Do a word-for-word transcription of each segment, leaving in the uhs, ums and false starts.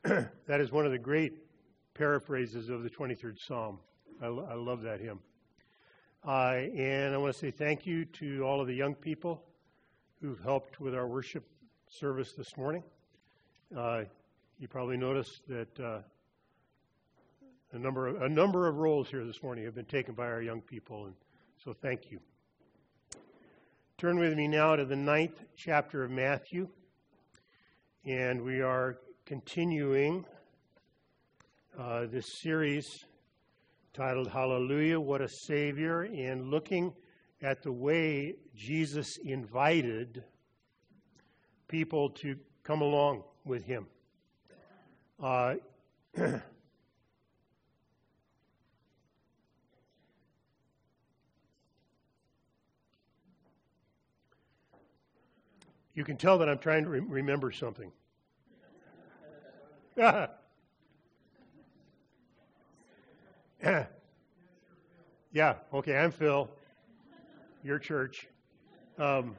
That is one of the great paraphrases of the twenty-third Psalm. I, lo- I love that hymn. Uh, and I want to say thank you to all of the young people who've helped with our worship service this morning. Uh, you probably noticed that uh, a number of, a number of roles here this morning have been taken by our young people, and so thank you. Turn with me now to the ninth chapter of Matthew, and we are continuing uh, this series titled Hallelujah, What a Savior, and looking at the way Jesus invited people to come along with him. Uh, you can tell that I'm trying to re- remember something. Yeah, okay, I'm Phil. Your church. Um,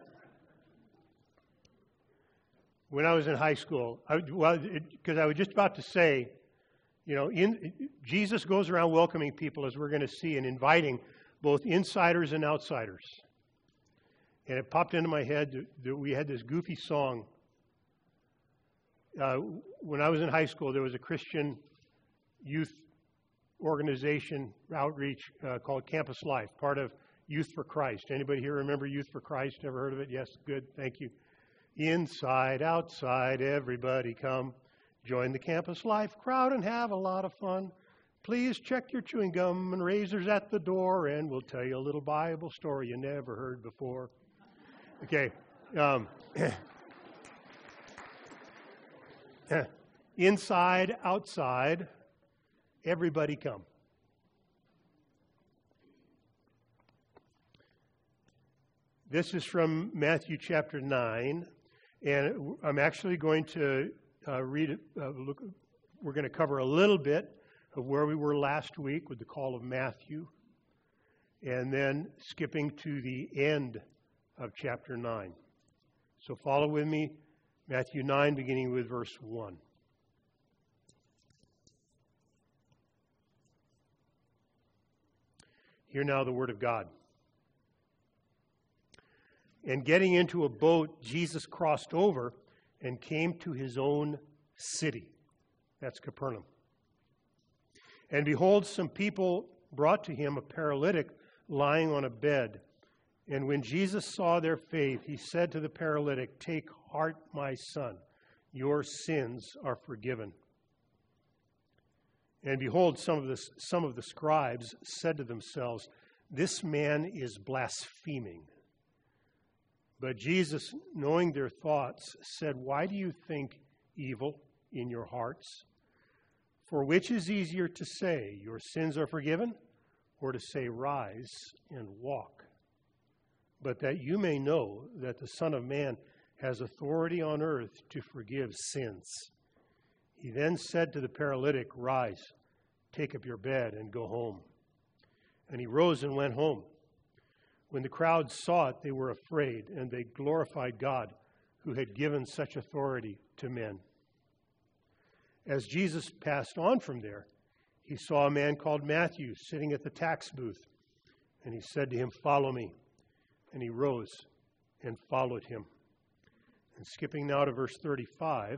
when I was in high school, I, well, because I was just about to say, you know, in, Jesus goes around welcoming people, as we're going to see, and inviting both insiders and outsiders. And it popped into my head that, that we had this goofy song. Uh, when I was in high school, there was a Christian youth organization outreach uh, called Campus Life, part of Youth for Christ. Anybody here remember Youth for Christ? Ever heard of it? Yes, good, thank you. Inside, outside, everybody come. Join the Campus Life crowd and have a lot of fun. Please check your chewing gum and razors at the door, and we'll tell you a little Bible story you never heard before. Okay. Um, inside, outside, everybody come. This is from Matthew chapter nine, and I'm actually going to uh, read it. Uh, look, we're going to cover a little bit of where we were last week with the call of Matthew, and then skipping to the end of chapter nine. So follow with me, Matthew nine, beginning with verse one. Hear now the word of God. And getting into a boat, Jesus crossed over and came to his own city. That's Capernaum. And behold, some people brought to him a paralytic lying on a bed. And when Jesus saw their faith, he said to the paralytic, "Take heart, my son, your sins are forgiven." And behold, some of the, some of the scribes said to themselves, "This man is blaspheming." But Jesus, knowing their thoughts, said, "Why do you think evil in your hearts? For which is easier to say, 'Your sins are forgiven,' or to say, 'Rise and walk'? But that you may know that the Son of Man has authority on earth to forgive sins." He then said to the paralytic, "Rise, take up your bed and go home." And he rose and went home. When the crowd saw it, they were afraid, and they glorified God, who had given such authority to men. As Jesus passed on from there, he saw a man called Matthew sitting at the tax booth, and he said to him, "Follow me." And he rose and followed him. And skipping now to verse thirty-five,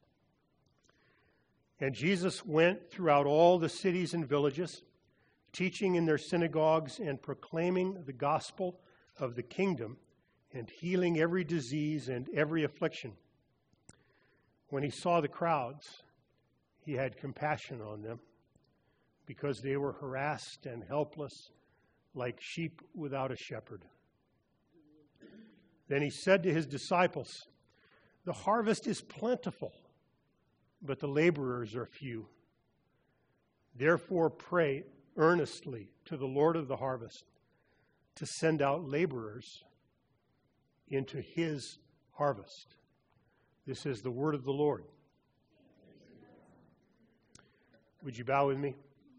and Jesus went throughout all the cities and villages, teaching in their synagogues and proclaiming the gospel of the kingdom and healing every disease and every affliction. When he saw the crowds, he had compassion on them because they were harassed and helpless like sheep without a shepherd. Then he said to his disciples, "The harvest is plentiful, but the laborers are few. Therefore pray earnestly to the Lord of the harvest to send out laborers into his harvest." This is the word of the Lord. Would you bow with me?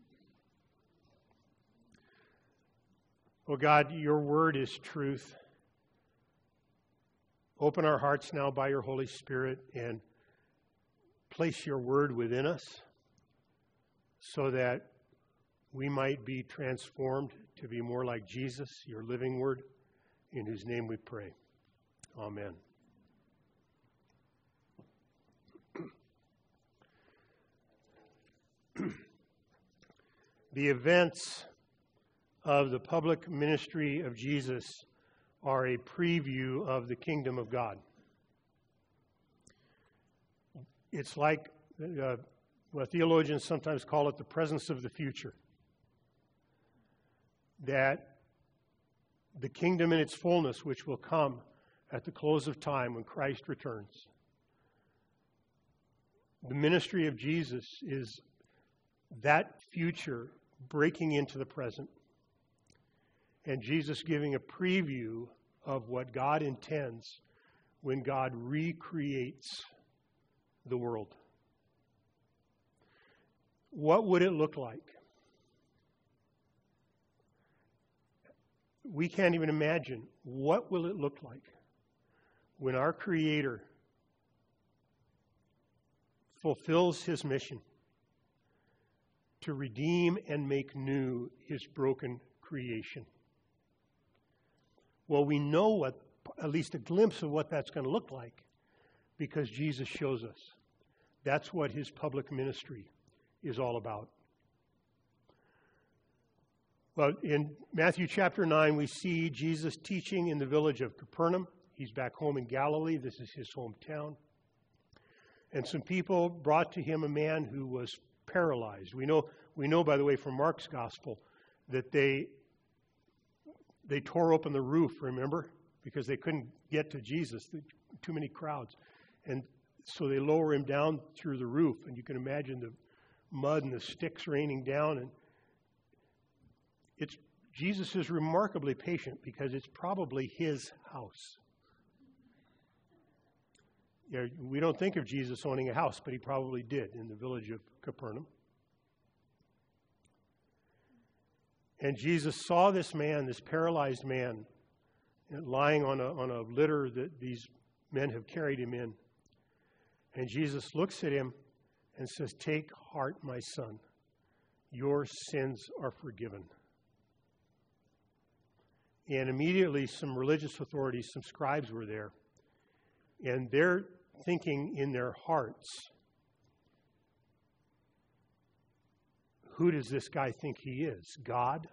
Oh God, your word is truth. Open our hearts now by your Holy Spirit and place your word within us so that we might be transformed to be more like Jesus, your living word, in whose name we pray. Amen. The events of the public ministry of Jesus are a preview of the kingdom of God. It's like uh, what theologians sometimes call it the presence of the future. That the kingdom in its fullness, which will come at the close of time when Christ returns. The ministry of Jesus is that future breaking into the present. And Jesus giving a preview of what God intends when God recreates the world. What would it look like? We can't even imagine. What will it look like when our Creator fulfills His mission to redeem and make new His broken creation? Well, we know what, at least a glimpse of what that's going to look like, because Jesus shows us. That's what His public ministry is all about. Well, in Matthew chapter nine, we see Jesus teaching in the village of Capernaum. He's back home in Galilee. This is his hometown. And some people brought to him a man who was paralyzed. We know, we know, by the way, from Mark's gospel, that they they tore open the roof, remember? Because they couldn't get to Jesus, too many crowds. And so they lower him down through the roof. And you can imagine the mud and the sticks raining down. And it's Jesus is remarkably patient because it's probably his house. You know, we don't think of Jesus owning a house, but he probably did in the village of Capernaum. And Jesus saw this man, this paralyzed man, lying on a, on a litter that these men have carried him in. And Jesus looks at him and says, "Take heart, my son. Your sins are forgiven." And immediately some religious authorities, some scribes were there. And they're thinking in their hearts, who does this guy think he is? God?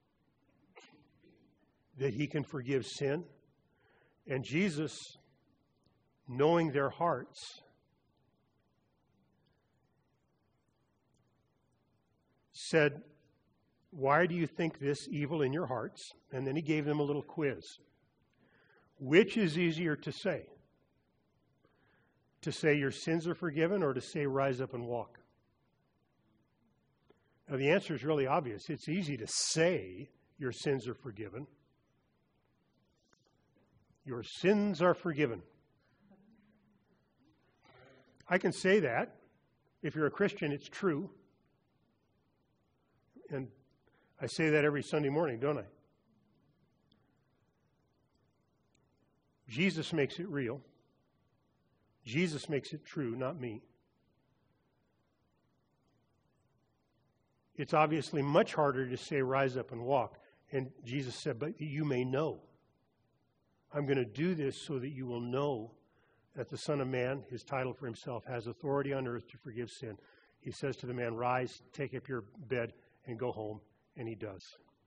That he can forgive sin? And Jesus, knowing their hearts, said, "Why do you think this evil in your hearts?" And then he gave them a little quiz. Which is easier to say? To say your sins are forgiven, or to say rise up and walk? Now the answer is really obvious. It's easy to say your sins are forgiven. Your sins are forgiven. I can say that. If you're a Christian, it's true. And I say that every Sunday morning, don't I? Jesus makes it real. Jesus makes it true, not me. It's obviously much harder to say rise up and walk. And Jesus said, but you may know. I'm going to do this so that you will know that the Son of Man, his title for himself, has authority on earth to forgive sin. He says to the man, rise, take up your bed, and go home. And he does.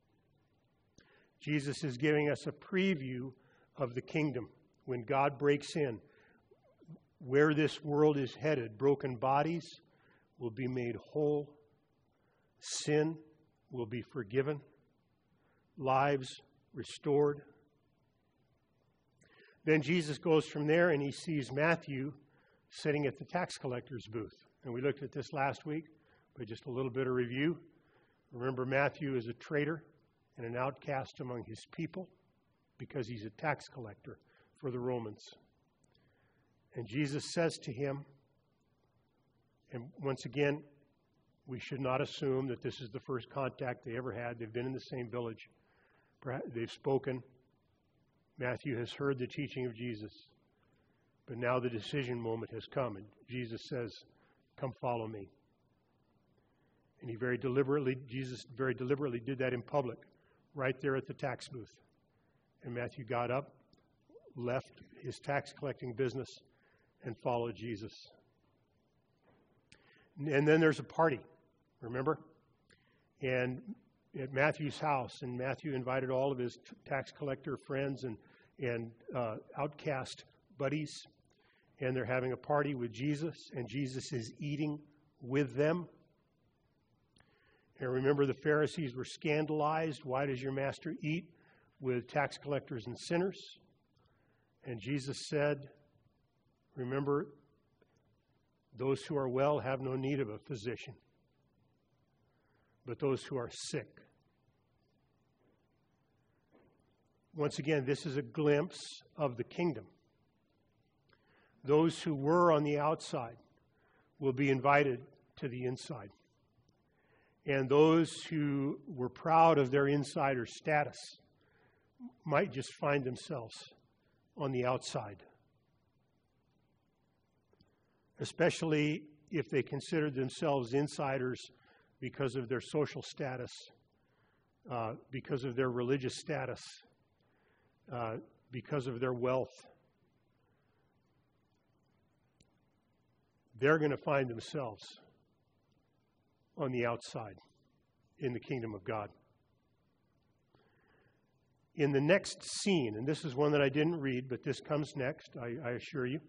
Jesus is giving us a preview of the kingdom when God breaks in. Where this world is headed, broken bodies will be made whole. Sin will be forgiven. Lives restored. Then Jesus goes from there and he sees Matthew sitting at the tax collector's booth. And we looked at this last week, but just a little bit of review. Remember, Matthew is a traitor and an outcast among his people because he's a tax collector for the Romans. And Jesus says to him, and once again, we should not assume that this is the first contact they ever had. They've been in the same village. They've spoken. Matthew has heard the teaching of Jesus. But now the decision moment has come. And Jesus says, come follow me. And he very deliberately, Jesus very deliberately did that in public, right there at the tax booth. And Matthew got up, left his tax collecting business, and followed Jesus. And then there's a party, remember? And at Matthew's house, and Matthew invited all of his tax collector friends and, and uh, outcast buddies, and they're having a party with Jesus, and Jesus is eating with them. And remember, the Pharisees were scandalized. Why does your master eat with tax collectors and sinners? And Jesus said, remember, those who are well have no need of a physician, but those who are sick. Once again, this is a glimpse of the kingdom. Those who were on the outside will be invited to the inside. And those who were proud of their insider status might just find themselves on the outside, especially if they considered themselves insiders because of their social status, uh, because of their religious status, uh, because of their wealth. They're going to find themselves on the outside in the kingdom of God. In the next scene, and this is one that I didn't read, but this comes next, I, I assure you.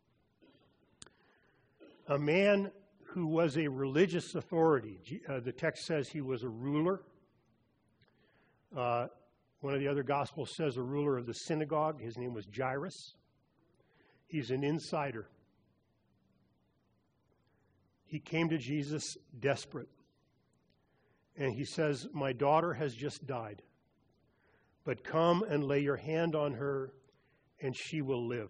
A man who was a religious authority, uh, the text says he was a ruler. Uh, one of the other Gospels says a ruler of the synagogue. His name was Jairus. He's an insider. He came to Jesus desperate. And he says, my daughter has just died, but come and lay your hand on her and she will live.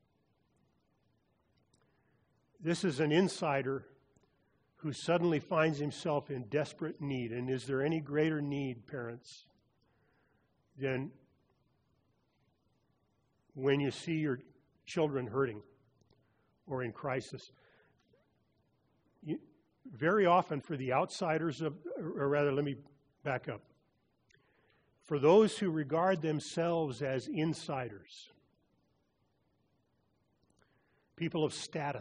This is an insider who suddenly finds himself in desperate need. And is there any greater need, parents, than when you see your children hurting or in crisis? You, very often for the outsiders of, or rather, let me back up. For those who regard themselves as insiders, people of status,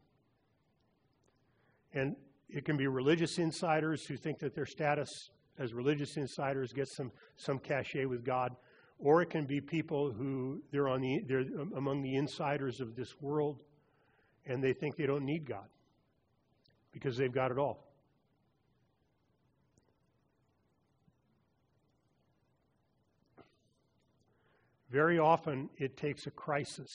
and it can be religious insiders who think that their status as religious insiders gets some, some cachet with God, or it can be people who they're on the they're among the insiders of this world, and they think they don't need God because they've got it all. Very often it takes a crisis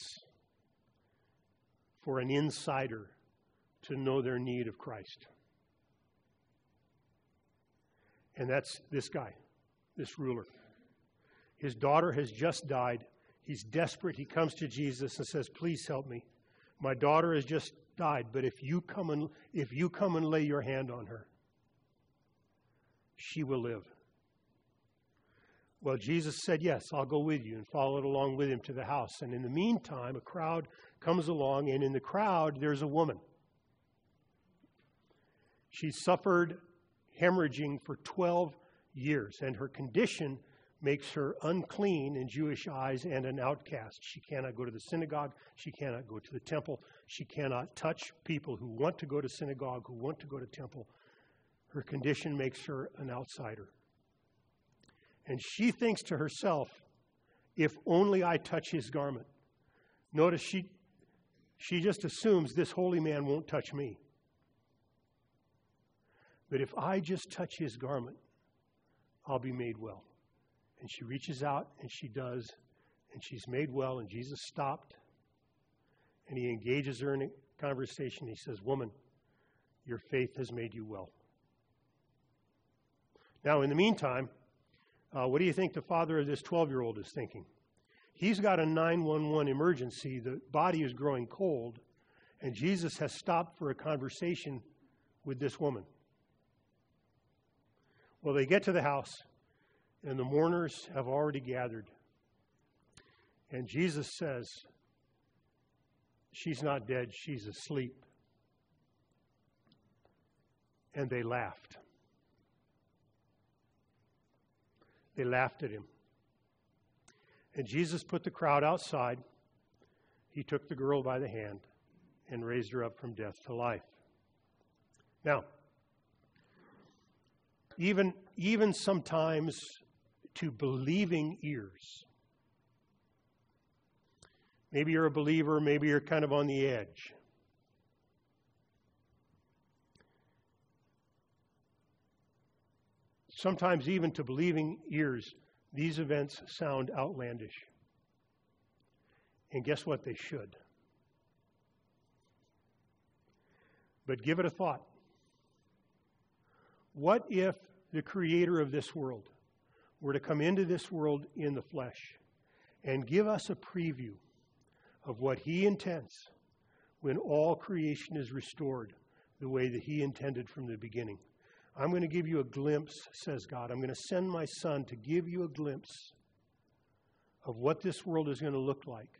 for an insider to know their need of Christ. And that's this guy, this ruler. His daughter has just died. He's desperate. He comes to Jesus and says, please help me. My daughter has just died, but if you come and if you come and lay your hand on her, she will live. Well, Jesus said, yes, I'll go with you, and followed along with him to the house. And in the meantime, a crowd comes along, and in the crowd, there's a woman. She suffered hemorrhaging for twelve years, and her condition makes her unclean in Jewish eyes and an outcast. She cannot go to the synagogue. She cannot go to the temple. She cannot touch people who want to go to synagogue, who want to go to temple. Her condition makes her an outsider. And she thinks to herself, if only I touch his garment. Notice she, she just assumes this holy man won't touch me. But if I just touch his garment, I'll be made well. And she reaches out, and she does, and she's made well, and Jesus stopped, and he engages her in a conversation. He says, woman, your faith has made you well. Now, in the meantime, uh, what do you think the father of this twelve-year-old is thinking? He's got a nine one one emergency. The body is growing cold, and Jesus has stopped for a conversation with this woman. Well, they get to the house, and the mourners have already gathered. And Jesus says, she's not dead, she's asleep. and they laughed. They laughed at him. And Jesus put the crowd outside. He took the girl by the hand and raised her up from death to life. Now, even, even sometimes to believing ears, maybe you're a believer, maybe you're kind of on the edge. Sometimes even to believing ears, these events sound outlandish. And guess what? They should. But give it a thought. What if the creator of this world were to come into this world in the flesh and give us a preview of what he intends when all creation is restored the way that he intended from the beginning? I'm going to give you a glimpse, says God. I'm going to send my son to give you a glimpse of what this world is going to look like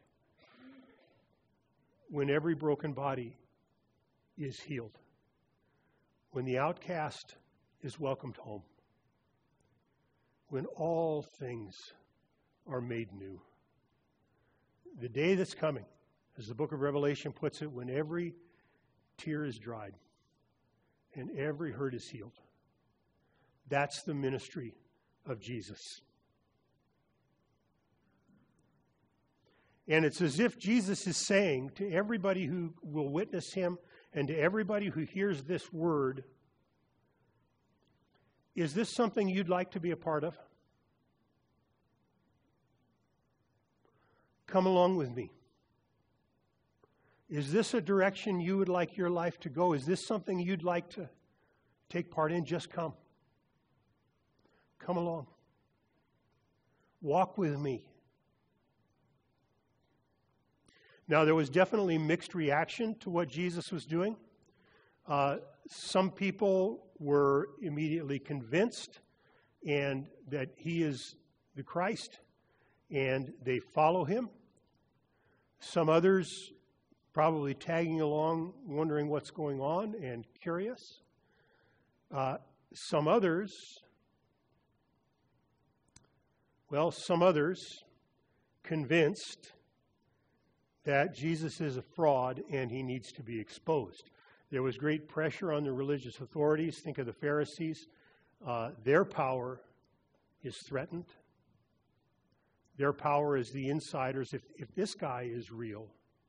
when every broken body is healed, when the outcast is welcomed home, when all things are made new. The day that's coming, as the book of Revelation puts it, when every tear is dried and every hurt is healed. That's the ministry of Jesus. And it's as if Jesus is saying to everybody who will witness him and to everybody who hears this word, is this something you'd like to be a part of? Come along with me. Is this a direction you would like your life to go? Is this something you'd like to take part in? Just come. Come along. Walk with me. Now, there was definitely mixed reaction to what Jesus was doing. Uh, some people were immediately convinced and that he is the Christ, and they follow him. Some others probably tagging along, wondering what's going on and curious. Uh, some others, well, some others convinced that Jesus is a fraud and he needs to be exposed. There was great pressure on the religious authorities. Think of the Pharisees. Uh, their power is threatened. Their power as the insiders. If, if this guy is real,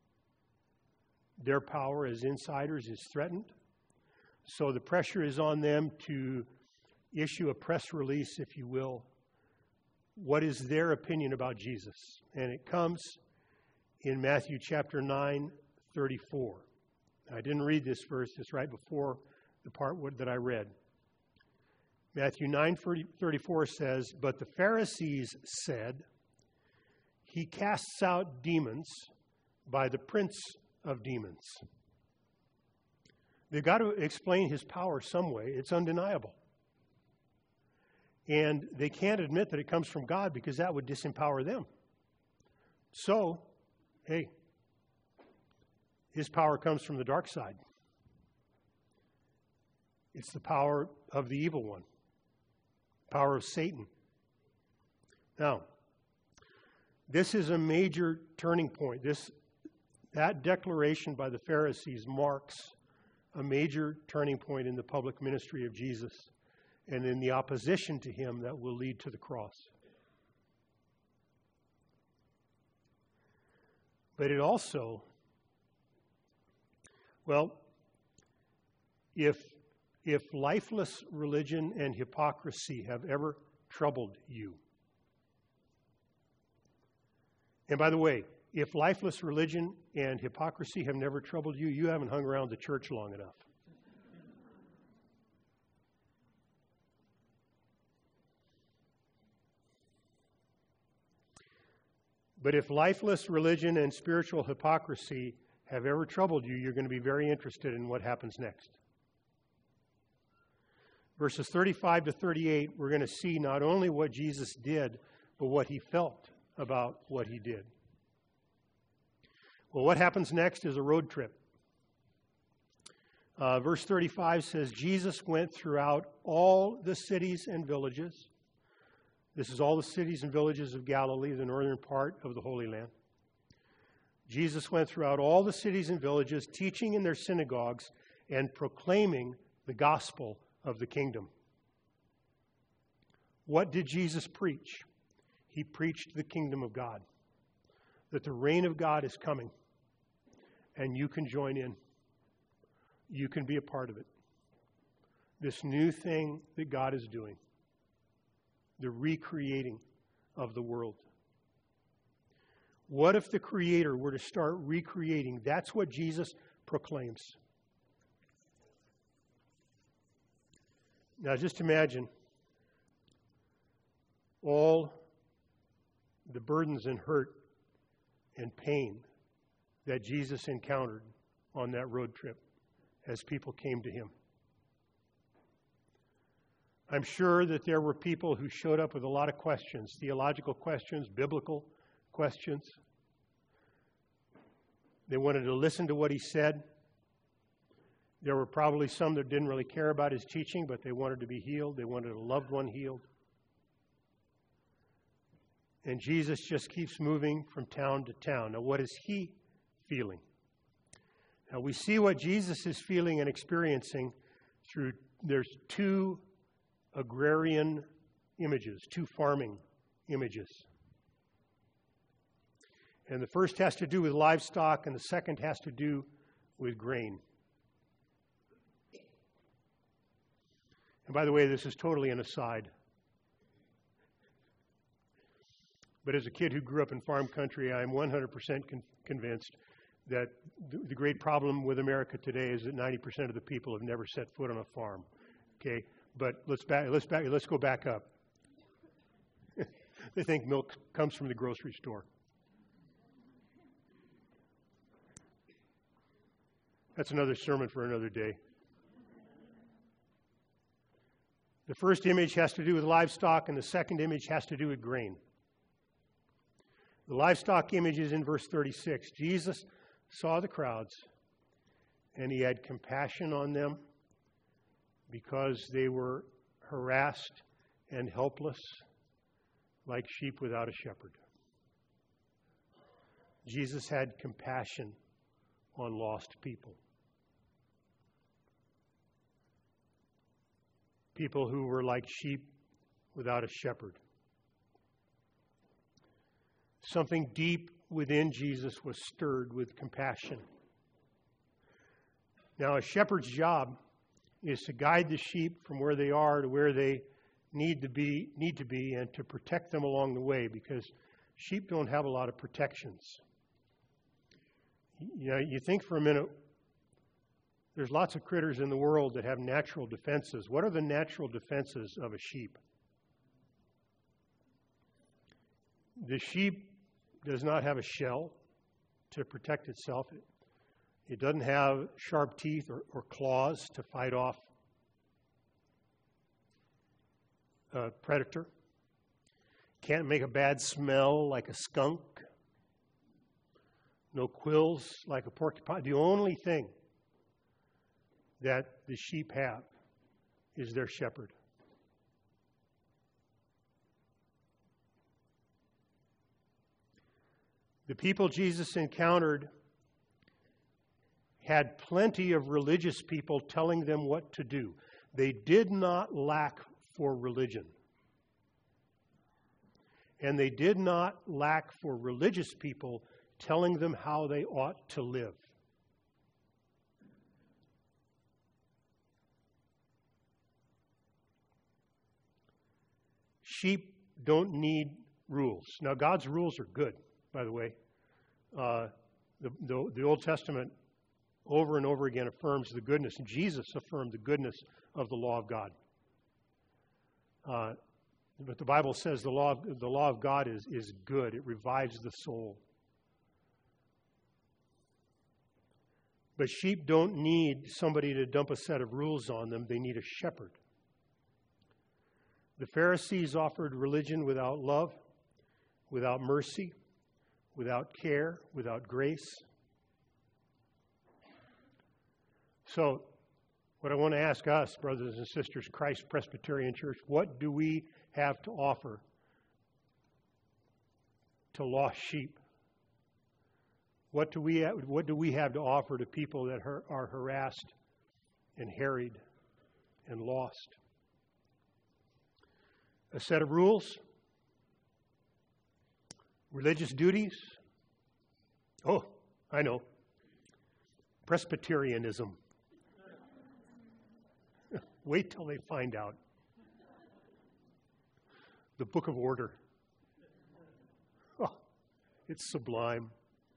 their power as insiders is threatened. So the pressure is on them to issue a press release, if you will. What is their opinion about Jesus? And it comes in Matthew chapter nine, thirty-four. I didn't read this verse. It's right before the part that I read. Matthew nine, thirty-four says, "But the Pharisees said, he casts out demons by the prince of demons." They've got to explain his power some way. It's undeniable. And they can't admit that it comes from God because that would disempower them. So, hey, his power comes from the dark side. It's the power of the evil one, power of Satan. Now, this is a major turning point. This, that declaration by the Pharisees marks a major turning point in the public ministry of Jesus and in the opposition to him that will lead to the cross. But it also, well, if, if lifeless religion and hypocrisy have ever troubled you, and by the way, if lifeless religion and hypocrisy have never troubled you, you haven't hung around the church long enough. But if lifeless religion and spiritual hypocrisy have ever troubled you, you're going to be very interested in what happens next. Verses thirty-five to thirty-eight, we're going to see not only what Jesus did, but what he felt about what he did. Well, what happens next is a road trip. Uh, verse thirty-five says, Jesus went throughout all the cities and villages. This is all the cities and villages of Galilee, the northern part of the Holy Land. Jesus went throughout all the cities and villages, teaching in their synagogues and proclaiming the gospel of the kingdom. What did Jesus preach? He preached the kingdom of God, that the reign of God is coming, and you can join in. You can be a part of it. This new thing that God is doing, the recreating of the world. What if the Creator were to start recreating? That's what Jesus proclaims. Now just imagine all the burdens and hurt and pain that Jesus encountered on that road trip as people came to him. I'm sure that there were people who showed up with a lot of questions, theological questions, biblical questions. They wanted to listen to what he said. There were probably some that didn't really care about his teaching, but they wanted to be healed. They wanted a loved one healed. And Jesus just keeps moving from town to town. Now, what is he feeling? Now, we see what Jesus is feeling and experiencing through, there's two agrarian images, two farming images. And the first has to do with livestock, and the second has to do with grain. And by the way, this is totally an aside. But as a kid who grew up in farm country, I'm one hundred percent con- convinced that th- the great problem with America today is that ninety percent of the people have never set foot on a farm. Okay, but let's back. Let's back. Let's go back up. They think milk comes from the grocery store. That's another sermon for another day. The first image has to do with livestock, and the second image has to do with grain. The livestock image is in verse thirty-six. Jesus saw the crowds, and he had compassion on them because they were harassed and helpless like sheep without a shepherd. Jesus had compassion on lost people. People who were like sheep without a shepherd. Something deep within Jesus was stirred with compassion. Now, a shepherd's job is to guide the sheep from where they are to where they need to be, need to be, and to protect them along the way, because sheep don't have a lot of protections. You know, you think for a minute, there's lots of critters in the world that have natural defenses. What are the natural defenses of a sheep? The sheep does not have a shell to protect itself. It, it doesn't have sharp teeth or, or claws to fight off a predator. Can't make a bad smell like a skunk. No quills like a porcupine. The only thing that the sheep have is their shepherd. The people Jesus encountered had plenty of religious people telling them what to do. They did not lack for religion. And they did not lack for religious people telling them how they ought to live. Sheep don't need rules. Now, God's rules are good, by the way. Uh, the, the, the Old Testament over and over again affirms the goodness, and Jesus affirmed the goodness of the law of God. Uh, but the Bible says the law of, the law of God is, is good. It revives the soul. But sheep don't need somebody to dump a set of rules on them. They need a shepherd. The Pharisees offered religion without love, without mercy, without care, without grace. So What I want to ask us, brothers and sisters, Christ Presbyterian Church, what do we have to offer to lost sheep? What do we have, what do we have to offer to people that are, are harassed and harried and lost? A set of rules? Religious duties? Oh, I know. Presbyterianism. Wait till they find out. The Book of Order. Oh, it's sublime.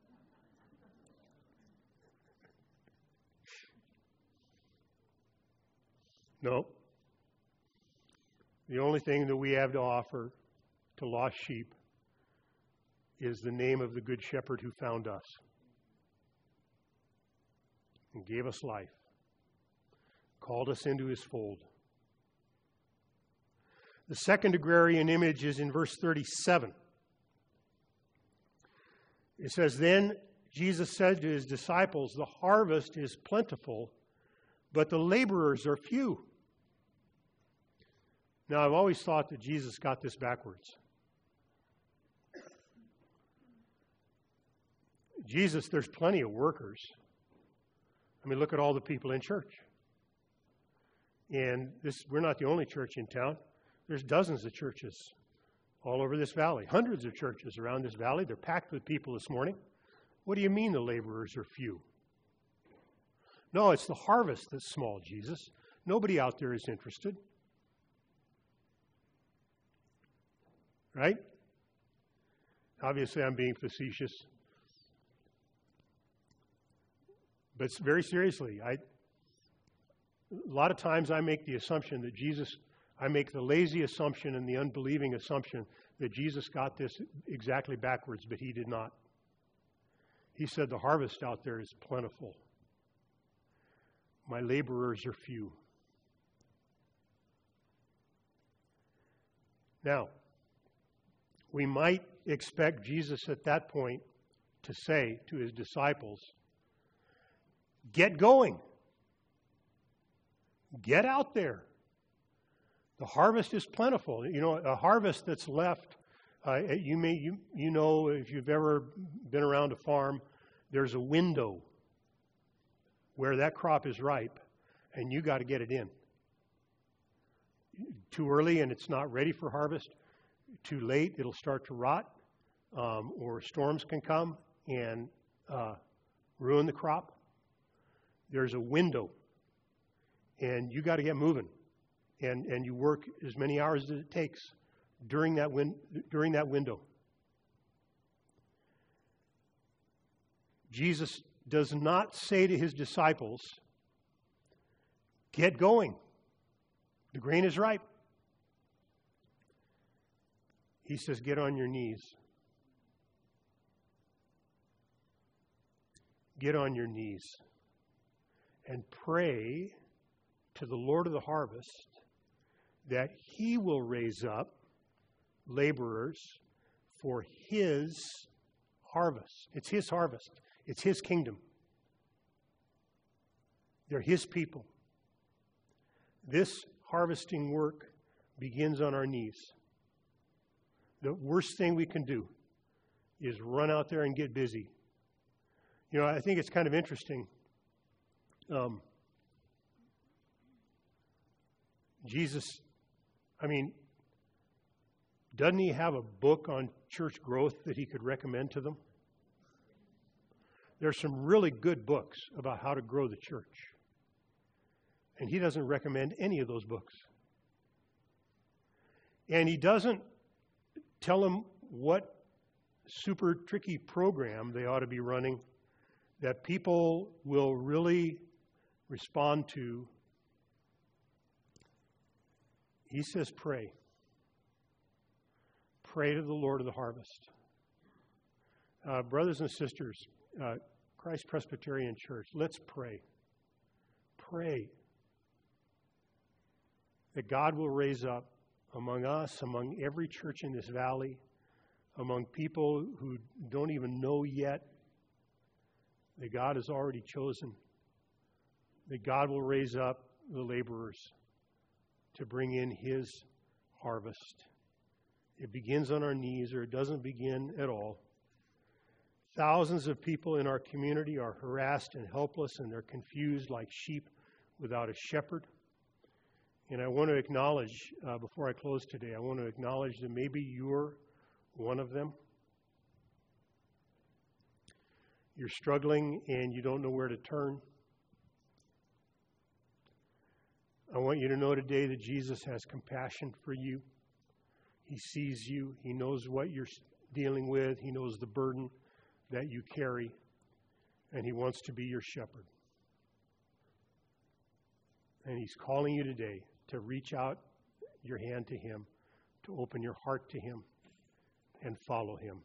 No. The only thing that we have to offer to lost sheep is the name of the Good Shepherd who found us and gave us life, called us into his fold. The second agrarian image is in verse thirty-seven. It says, "Then Jesus said to his disciples, 'The harvest is plentiful, but the laborers are few.'" Now, I've always thought that Jesus got this backwards. Jesus, there's plenty of workers. I mean, look at all the people in church. And this, we're not the only church in town. There's dozens of churches all over this valley, hundreds of churches around this valley. They're packed with people this morning. What do you mean the laborers are few? No, it's the harvest that's small, Jesus. Nobody out there is interested. Right? Obviously, I'm being facetious. But very seriously, I, a lot of times I make the assumption that Jesus, I make the lazy assumption and the unbelieving assumption that Jesus got this exactly backwards, but he did not. He said the harvest out there is plentiful. My laborers are few. Now, we might expect Jesus at that point to say to his disciples, get going. Get out there. The harvest is plentiful. You know, a harvest that's left, uh, you may you you know if you've ever been around a farm, there's a window where that crop is ripe, and you got to get it in. Too early and it's not ready for harvest. Too late, it'll start to rot, um, or storms can come and uh, ruin the crop. There's a window, and you got to get moving, and and you work as many hours as it takes during that win- during that window. Jesus does not say to his disciples, "Get going. The grain is ripe." He says, "Get on your knees. Get on your knees and pray to the Lord of the harvest that he will raise up laborers for his harvest." It's his harvest. It's his kingdom. They're his people. This harvesting work begins on our knees. The worst thing we can do is run out there and get busy. You know, I think it's kind of interesting. Um, Jesus, I mean, doesn't he have a book on church growth that he could recommend to them? There's some really good books about how to grow the church. And he doesn't recommend any of those books. And he doesn't tell them what super tricky program they ought to be running that people will really respond to. He says, pray. Pray to the Lord of the harvest. Uh, brothers and sisters, uh, Christ Presbyterian Church, let's pray. Pray that God will raise up among us, among every church in this valley, among people who don't even know yet that God has already chosen, that God will raise up the laborers to bring in his harvest. It begins on our knees, or it doesn't begin at all. Thousands of people in our community are harassed and helpless, and they're confused like sheep without a shepherd. And I want to acknowledge, uh, before I close today, I want to acknowledge that maybe you're one of them. You're struggling and you don't know where to turn. I want you to know today that Jesus has compassion for you. He sees you. He knows what you're dealing with. He knows the burden that you carry. And he wants to be your shepherd. And he's calling you today to reach out your hand to him, to open your heart to him, and follow him.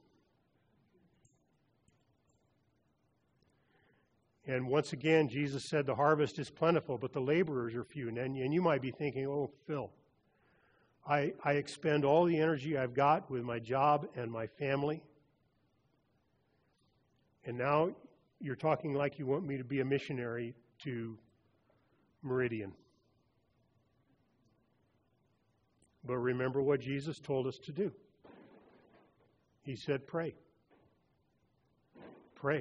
And once again, Jesus said the harvest is plentiful, but the laborers are few. And, and you might be thinking, oh, Phil, I, I expend all the energy I've got with my job and my family. And now you're talking like you want me to be a missionary to Meridian. But remember what Jesus told us to do. He said, pray. Pray.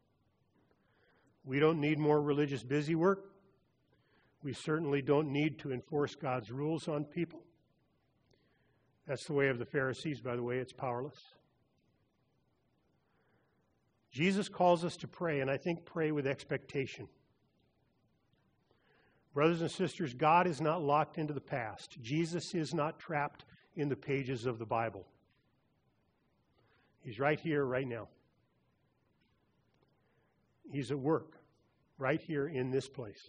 We don't need more religious busy work. We certainly don't need to enforce God's rules on people. That's the way of the Pharisees, by the way. It's powerless. Jesus calls us to pray, and I think pray with expectation. Brothers and sisters, God is not locked into the past. Jesus is not trapped in the pages of the Bible. He's right here, right now. He's at work right here in this place.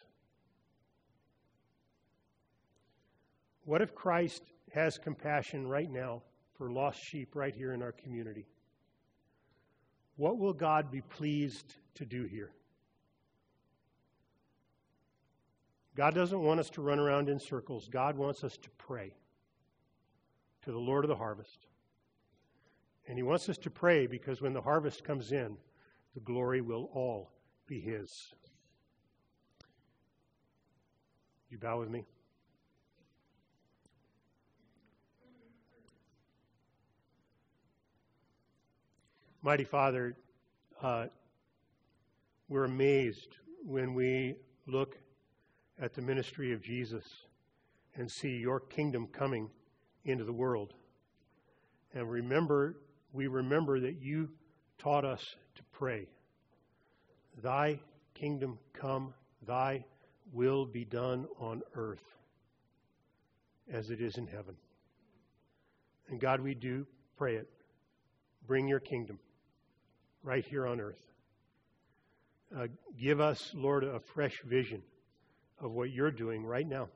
What if Christ has compassion right now for lost sheep right here in our community? What will God be pleased to do here? God doesn't want us to run around in circles. God wants us to pray to the Lord of the harvest. And he wants us to pray because when the harvest comes in, the glory will all be his. You bow with me? Mighty Father, uh, we're amazed when we look at the ministry of Jesus and see your kingdom coming into the world. And remember, we remember that you taught us to pray. Thy kingdom come, thy will be done on earth as it is in heaven. And God, we do pray it. Bring your kingdom right here on earth. Uh, give us, Lord, a fresh vision of what you're doing right now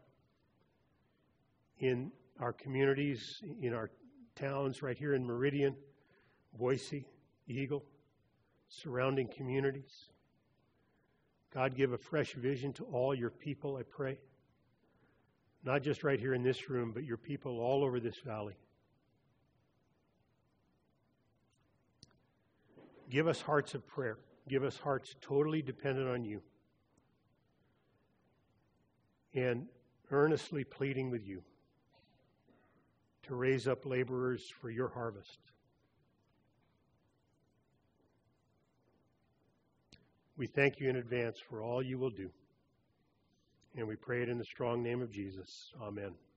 in our communities, in our towns, right here in Meridian, Boise, Eagle, surrounding communities. God, give a fresh vision to all your people, I pray. Not just right here in this room, but your people all over this valley. Give us hearts of prayer. Give us hearts totally dependent on you. And earnestly pleading with you to raise up laborers for your harvest. We thank you in advance for all you will do. And we pray it in the strong name of Jesus. Amen.